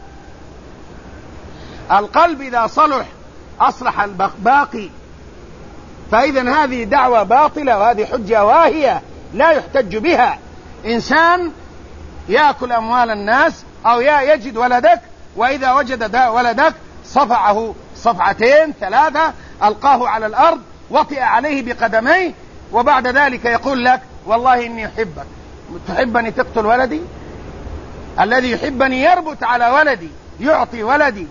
القلب إذا صلح أصلح الباقي. فإذا هذه دعوة باطلة، وهذه حجة واهية لا يحتج بها. إنسان يأكل أموال الناس أو يجد ولدك، وإذا وجد ولدك صفعه صفعتين ثلاثة، ألقاه على الأرض، وطئ عليه بقدميه، وبعد ذلك يقول لك والله إني أحبك. تحبني تقتل ولدي؟ الذي يحبني يربط على ولدي، يعطي ولدي.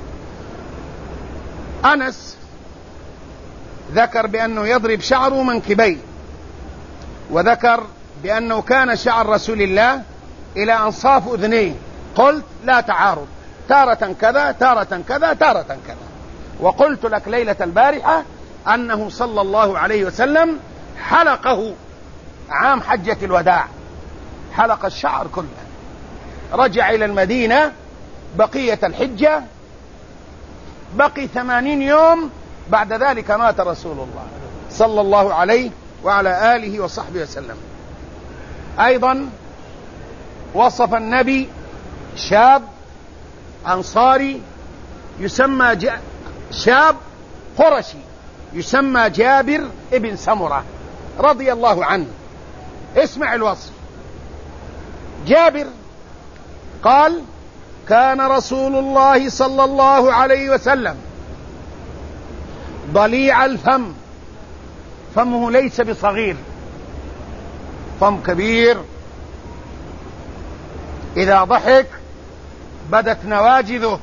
أنس ذكر بأنه يضرب شعره منكبيه، وذكر بأنه كان شعر رسول الله إلى أنصاف أذنيه. قلت لا تعارض، تارة كذا تارة كذا تارة كذا. وقلت لك ليلة البارحة أنه صلى الله عليه وسلم حلقه عام حجة الوداع، حلق الشعر كله. رجع إلى المدينة بقية الحجة، بقي 80 يوم، بعد ذلك مات رسول الله صلى الله عليه وعلى آله وصحبه وسلم. أيضا وصف النبي شاب أنصاري يسمى شاب قرشي يسمى جابر ابن سمرة رضي الله عنه. اسمع الوصف. جابر قال: كان رسول الله صلى الله عليه وسلم ضليع الفم، فمه ليس بصغير، فم كبير، إذا ضحك بدت نواجذه،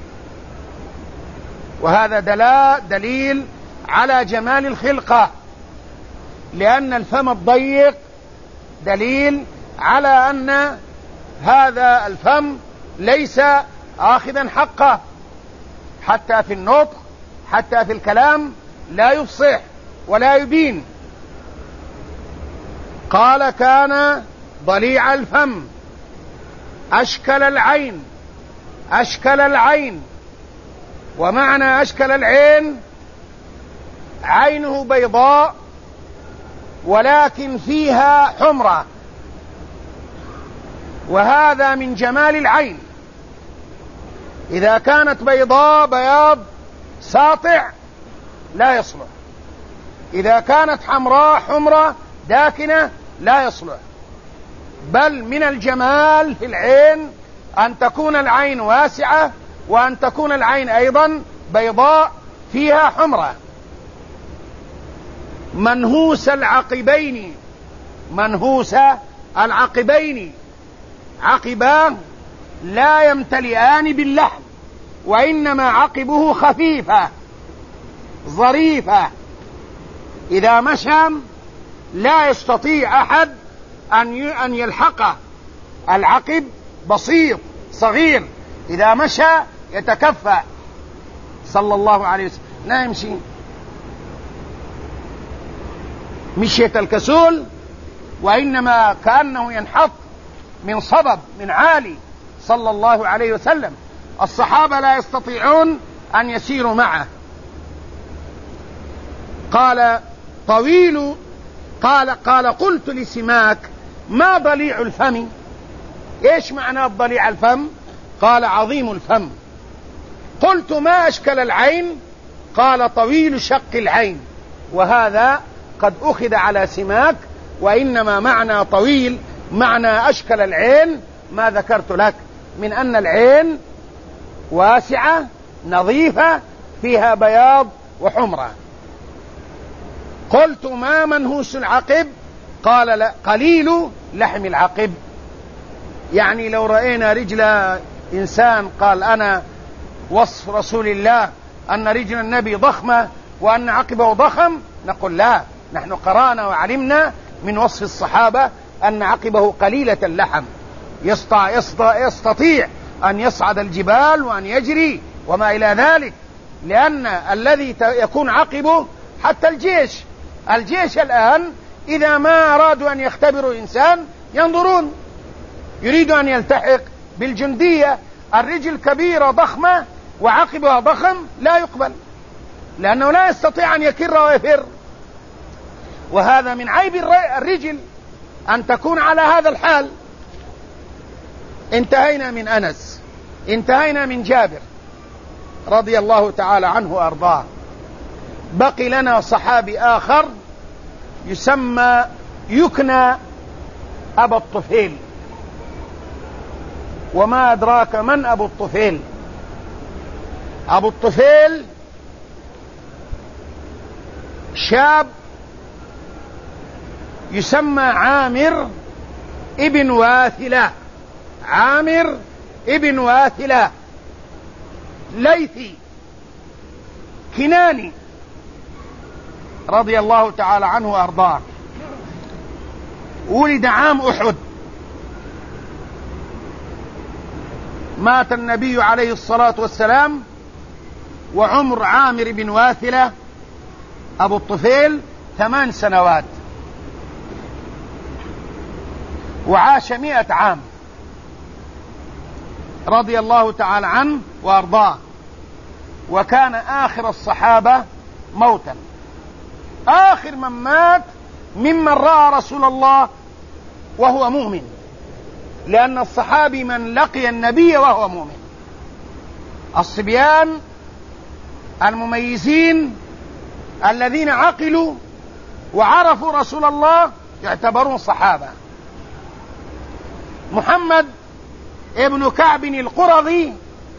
وهذا دليل على جمال الخلقة، لأن الفم الضيق دليل على أن هذا الفم ليس آخذا حقه، حتى في النطق، حتى في الكلام لا يفصح ولا يبين. قال: كان ضليع الفم أشكل العين. أشكل العين، ومعنى أشكل العين عينه بيضاء ولكن فيها حمرة، وهذا من جمال العين. إذا كانت بيضاء بياض ساطع لا يصلح، إذا كانت حمراء حمرة داكنة لا يصلح. بل من الجمال في العين أن تكون العين واسعة، وأن تكون العين أيضا بيضاء فيها حمرة. منهوس العقبين. منهوس العقبين، عقباه لا يمتلئان باللحم، وإنما عقبه خفيفة ظريفة، إذا مشى لا يستطيع أحد أن يلحقه. العقب بسيط صغير، إذا مشى يتكفى صلى الله عليه وسلم، لا يمشي مشية الكسول، وإنما كأنه ينحط من صبب من عالي صلى الله عليه وسلم. الصحابة لا يستطيعون أن يسيروا معه. قال: طويل. قال: قلت لسماك: ما ضليع الفم؟ ايش معنى ضليع الفم؟ قال: عظيم الفم. قلت: ما أشكل العين؟ قال: طويل شق العين. وهذا قد أخذ على سماك، وإنما معنى طويل معنى أشكل العين ما ذكرت لك من أن العين واسعة نظيفة فيها بياض وحمرة. قلت: ما منهوس العقب؟ قال: لا، قليل لحم العقب. يعني لو رأينا رجل إنسان قال أنا وصف رسول الله أن رجل النبي ضخمة وأن عقبه ضخم، نقول لا، نحن قرأنا وعلمنا من وصف الصحابة أن عقبه قليلة اللحم، يستطيع أن يصعد الجبال وأن يجري وما إلى ذلك، لأن الذي يكون عقبه حتى الجيش الآن إذا ما أرادوا أن يختبروا إنسان ينظرون، يريد أن يلتحق بالجندية، الرجل كبيرة ضخمة وعقبها ضخم لا يقبل، لأنه لا يستطيع أن يكر ويفر. وهذا من عيب الرجل أن تكون على هذا الحال. انتهينا من أنس، انتهينا من جابر رضي الله تعالى عنه وأرضاه. بقي لنا صحابي آخر يكنى أبا الطفيل. وما أدراك من أبو الطفيل؟ أبو الطفيل شاب يسمى عامر ابن واثلة، عامر ابن واثلة ليثي كناني رضي الله تعالى عنه وأرضاه. ولد عام أحد، مات النبي عليه الصلاة والسلام وعمر عامر بن واثلة أبو الطفيل 8 سنوات، وعاش 100 عام رضي الله تعالى عنه وأرضاه، وكان آخر الصحابة موتا، آخر من مات ممن رأى رسول الله وهو مؤمن، لأن الصحابي من لقي النبي وهو مؤمن. الصبيان المميزين الذين عقلوا وعرفوا رسول الله يعتبرون صحابة. محمد ابن كعب القرظي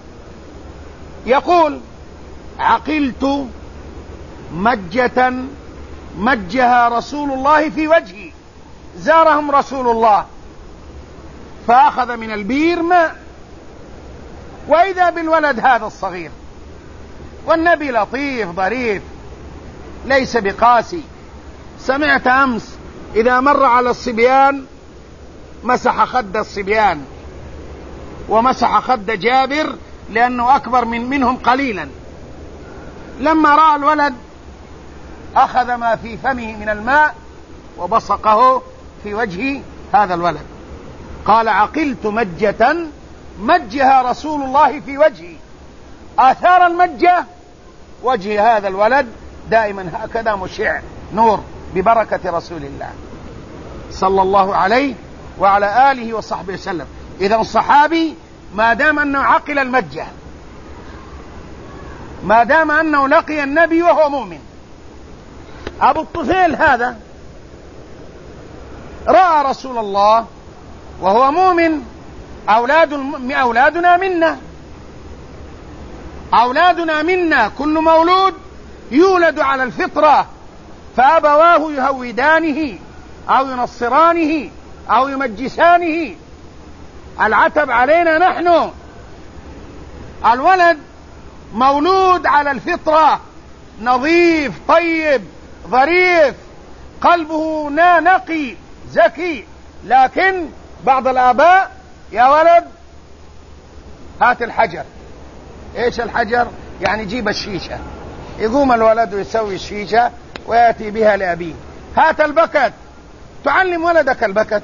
يقول: عقلت مجة مجها رسول الله في وجهي، زارهم رسول الله فأخذ من البير ماء، وإذا بالولد هذا الصغير، والنبي لطيف ظريف ليس بقاسي. سمعت أمس إذا مر على الصبيان مسح خد الصبيان ومسح خد جابر لأنه أكبر منهم قليلا. لما رأى الولد أخذ ما في فمه من الماء وبصقه في وجه هذا الولد. قال: عقلت مجة مجها رسول الله في وجهي. آثار المجة وجه هذا الولد دائما هكذا مشع نور ببركة رسول الله صلى الله عليه وعلى آله وصحبه وسلم. إذن الصحابي ما دام أنه عقل المجة، ما دام أنه لقي النبي وهو مؤمن. أبو الطفيل هذا رأى رسول الله وهو مؤمن. أولادنا منا كل مولود يولد على الفطرة، فأبواه يهودانه أو ينصرانه أو يمجسانه. العتب علينا نحن. الولد مولود على الفطرة، نظيف طيب ظريف، قلبه نقي زكي، لكن بعض الآباء: يا ولد هات الحجر. إيش الحجر؟ يعني جيب الشيشة. يقوم الولد ويسوي الشيشة ويأتي بها لأبيه. هات البكت. تعلم ولدك البكت،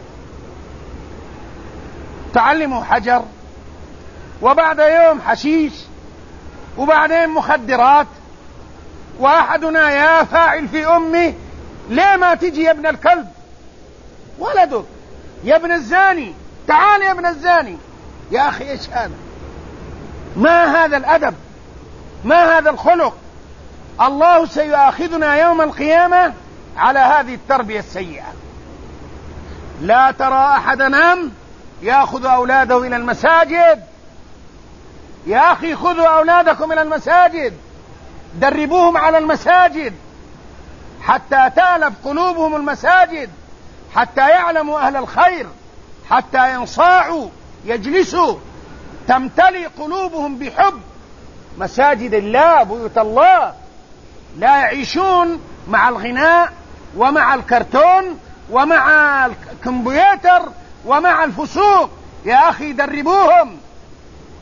تعلمه حجر، وبعد يوم حشيش، وبعدين مخدرات. وأحدنا: يا فاعل في أمه، ليه ما تجي يا ابن الكلب؟ ولدك يا ابن الزاني، تعال يا ابن الزاني. يا أخي إيش هذا؟ ما هذا الأدب؟ ما هذا الخلق؟ الله سيؤاخذنا يوم القيامة على هذه التربية السيئة. لا ترى أحدنا يأخذ أولاده إلى المساجد. يا أخي خذوا أولادكم إلى المساجد، دربوهم على المساجد حتى تألف قلوبهم المساجد، حتى يعلموا أهل الخير، حتى ينصاعوا يجلسوا، تمتلئ قلوبهم بحب مساجد الله بيوت الله، لا يعيشون مع الغناء ومع الكرتون ومع الكمبيوتر ومع الفسوق. يا أخي دربوهم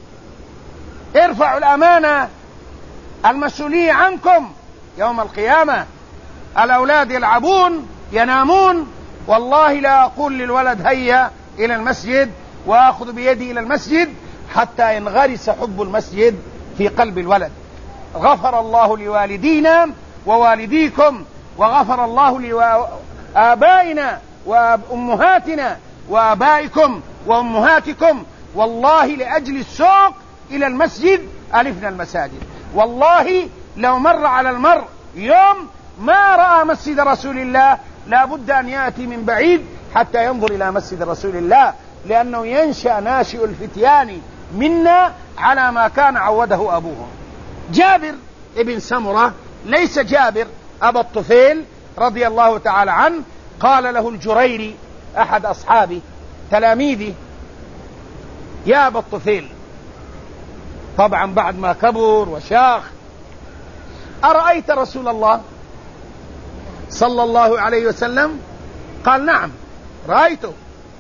ارفعوا الأمانة المسؤولية عنكم يوم القيامة. الأولاد يلعبون ينامون، والله لا أقول للولد هيا إلى المسجد وأخذ بيدي إلى المسجد حتى ينغرس حب المسجد في قلب الولد. غفر الله لوالدينا ووالديكم، وغفر الله لآبائنا وأمهاتنا وآبائكم وأمهاتكم. والله لأجل السوق إلى المسجد ألفنا المساجد. والله لو مر على المرء يوم ما رأى مسجد رسول الله لا بد أن يأتي من بعيد حتى ينظر إلى مسجد رسول الله، لأنه ينشأ ناشئ الفتيان منا على ما كان عوده أبوهم. جابر ابن سمرة، ليس جابر أبا الطفيل رضي الله تعالى عنه، قال له الجريري أحد أصحابي تلاميذي: يا أبا الطفيل، طبعا بعد ما كبر وشاخ: أرأيت رسول الله صلى الله عليه وسلم؟ قال: نعم رأيته.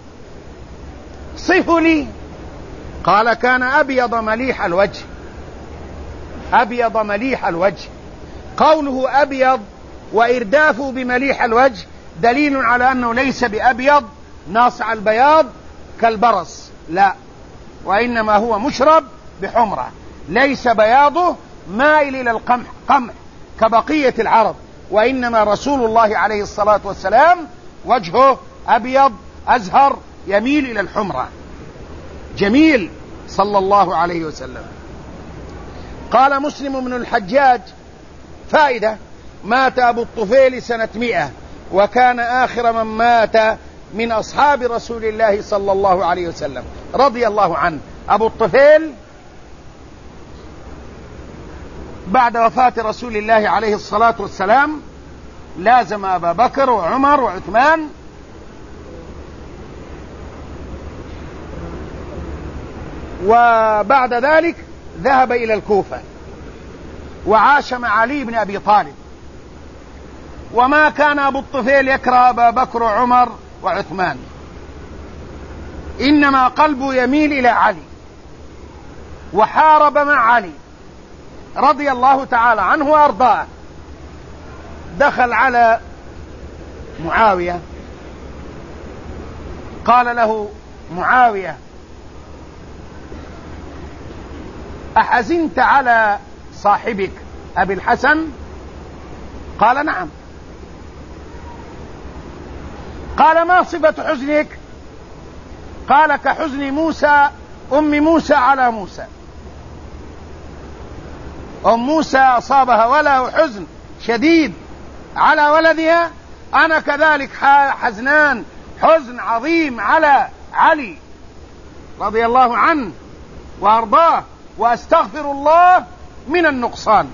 صفه لي. قال: كان أبيض مليح الوجه. أبيض مليح الوجه. قوله أبيض وإردافه بمليح الوجه دليل على أنه ليس بأبيض ناصع البياض كالبرص، لا، وإنما هو مشرب بحمرة، ليس بياضه مائل إلى القمح كبقية العرب، وإنما رسول الله عليه الصلاة والسلام وجهه أبيض أزهر يميل إلى الحمرة، جميل صلى الله عليه وسلم. قال مسلم بن الحجاج: فائدة: مات أبو الطفيل سنة 100، وكان آخر من مات من أصحاب رسول الله صلى الله عليه وسلم رضي الله عنه. أبو الطفيل بعد وفاة رسول الله عليه الصلاة والسلام لازم أبا بكر وعمر وعثمان، وبعد ذلك ذهب إلى الكوفة وعاش مع علي بن أبي طالب. وما كان أبو الطفيل يكره أبا بكر وعمر وعثمان، إنما قلبه يميل إلى علي، وحارب مع علي رضي الله تعالى عنه وأرضاه. دخل على معاوية، قال له معاوية: أحزنت على صاحبك أبي الحسن؟ قال: نعم. قال: ما صفة حزنك؟ قال: كحزن موسى أم موسى على موسى. أم موسى أصابها وله حزن شديد على ولدها، أنا كذلك حزنان حزن عظيم على علي رضي الله عنه وأرضاه، وأستغفر الله من النقصان.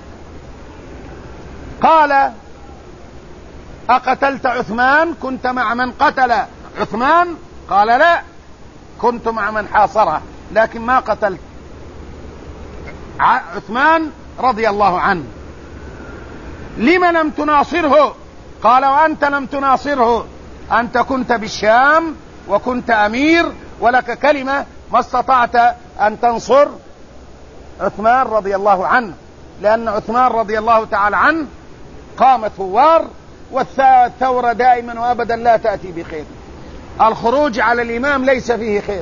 قال: أقتلت عثمان؟ كنت مع من قتل عثمان؟ قال: لا، كنت مع من حاصره، لكن ما قتلت عثمان رضي الله عنه. لم لم تناصره؟ قال: وأنت لم تناصره، أنت كنت بالشام وكنت أمير ولك كلمة، ما استطعت أن تنصر عثمان رضي الله عنه، لأن عثمان رضي الله تعالى عنه قام ثوار، والثورة دائما وأبدا لا تأتي بخير. الخروج على الإمام ليس فيه خير.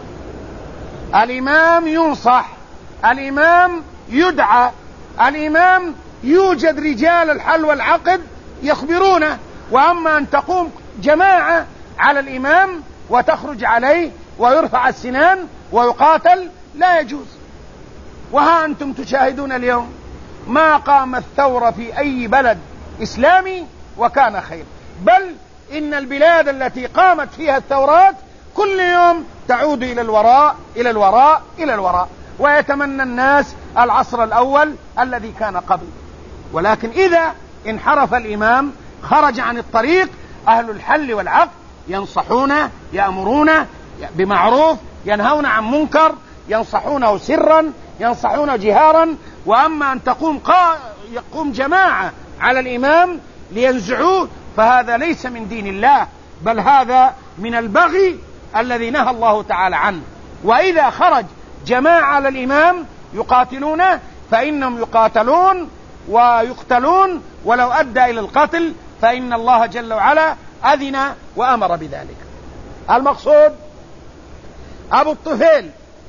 الإمام ينصح، الإمام يدعى، الإمام يوجد رجال الحل والعقد يخبرونه. وأما أن تقوم جماعة على الإمام وتخرج عليه ويرفع السنان ويقاتل لا يجوز. وها أنتم تشاهدون اليوم ما قام الثورة في أي بلد إسلامي وكان خير، بل إن البلاد التي قامت فيها الثورات كل يوم تعود إلى الوراء إلى الوراء إلى الوراء، ويتمنى الناس العصر الأول الذي كان قبل. ولكن إذا انحرف الإمام خرج عن الطريق، أهل الحل والعقد ينصحونه، يأمرونه بمعروف، ينهون عن منكر، ينصحونه سرا، ينصحونه جهارا. وأما أن يقوم جماعة على الإمام لينزعوه فهذا ليس من دين الله، بل هذا من البغي الذي نهى الله تعالى عنه. وإذا خرج جماعة على الإمام يقاتلونه فإنهم يقاتلون ويقتلون، ولو أدى إلى القتل فإن الله جل وعلا أذن وأمر بذلك. المقصود أبو الطفيل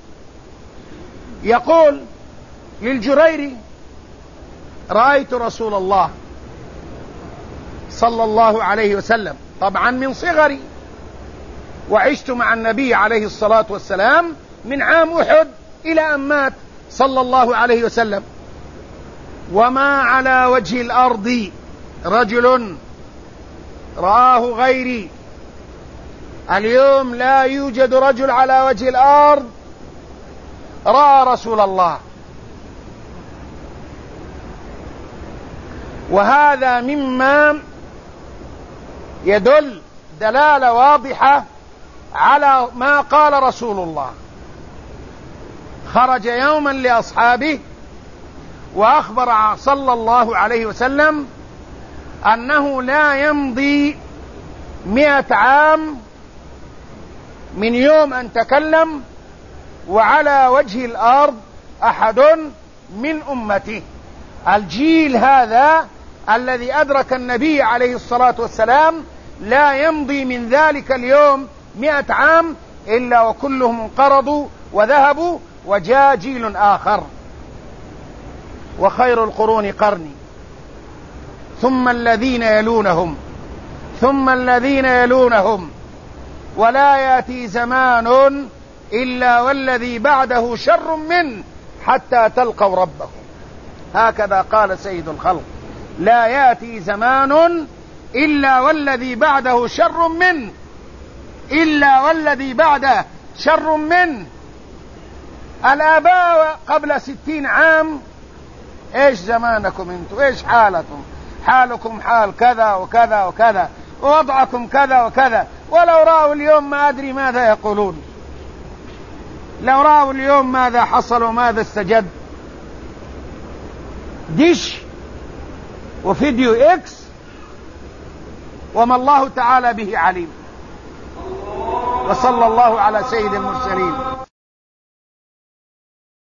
يقول للجريري: رأيت رسول الله صلى الله عليه وسلم، طبعا من صغري، وعشت مع النبي عليه الصلاة والسلام من عام أحد إلى أن مات صلى الله عليه وسلم، وما على وجه الأرض رجل رآه غيري. اليوم لا يوجد رجل على وجه الأرض رأى رسول الله، وهذا مما يدل دلالة واضحة على ما قال رسول الله. خرج يوما لأصحابه وأخبر صلى الله عليه وسلم أنه لا يمضي 100 عام من يوم أن تكلم وعلى وجه الأرض أحد من أمته. الجيل هذا الذي أدرك النبي عليه الصلاة والسلام لا يمضي من ذلك اليوم 100 عام إلا وكلهم انقرضوا وذهبوا، وجاء جيل آخر. وخير القرون قرني ثم الذين يلونهم ثم الذين يلونهم ولا يأتي زمان إلا والذي بعده شر منه حتى تلقوا ربكم. هكذا قال سيد الخلق: لا يأتي زمان إلا والذي بعده شر منه، إلا والذي بعده شر منه. الآباء قبل 60 عام إيش زمانكم أنتم؟ إيش حالكم؟ حالكم حال كذا وكذا وكذا، ووضعكم كذا وكذا. ولو رأوا اليوم ما أدري ماذا يقولون، لو رأوا اليوم ماذا حصل وماذا استجد. ديش وفيديو إكس وما الله تعالى به عليم. وصلى الله على سيد المرسلين.